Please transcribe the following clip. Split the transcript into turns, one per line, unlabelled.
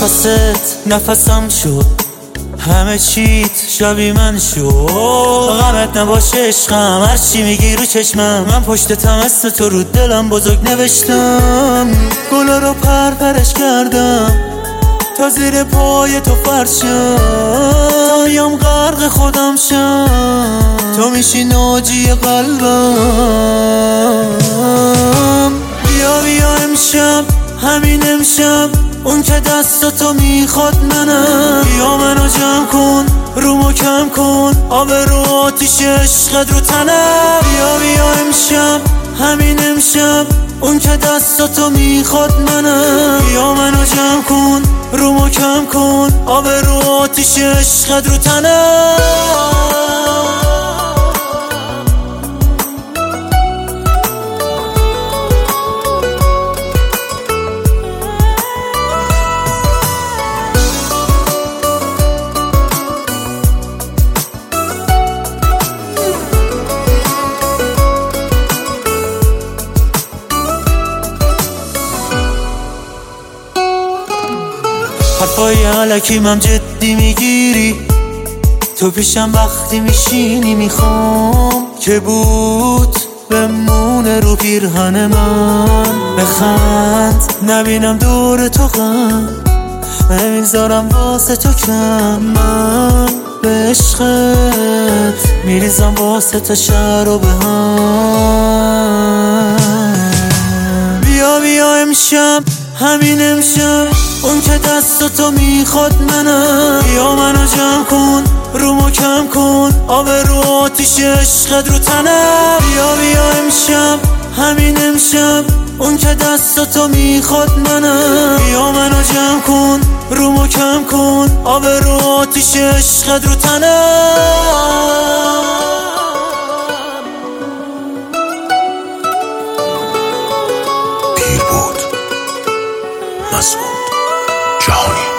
نفسم شد، همه چیت شبیه من شد. غمت نباشه عشقم، هرچی میگی رو چشمم، من پشتتم اسم تو رو دلم بزرگ نوشتم. گلا رو پرپرش کردم تا زیر پای تو فرشم، تا میام غرق خودم شم، تو میشی ناجی قلبم. بیا امشب، همین امشب، اون که دستاتو میخواد منم. بیا منو جمع کن، رومو کم کن، آب رو آتیش عشقت رو تنم. بیا امشب، همین امشب، اون که دستاتو میخواد منم. بیا منو جمع کن، رومو کم کن، آب رو آتیش عشقت رو تنم. حرفای علکی من جدی میگیری، تو پیشم وقتی میشینی میخوام که بود بمونه رو پیرهن من. بخند نبینم دور تو غم، نمیذارم واسه تو کم. من به عشقت میریزم واسه تا شهر و به هم. بیا امشب، همین امشب، اون که دستاتو میخواد منم. بیا منو جمع کن، رومو کم کن، آب رو آتیش عشقت رو تنم. بیا امشب، همین امشب، اون که دستاتو میخواد منم. بیا منو جمع کن، رومو کم کن، آب رو آتیش عشقت رو تنم.
پیر بود مسعود جهانی.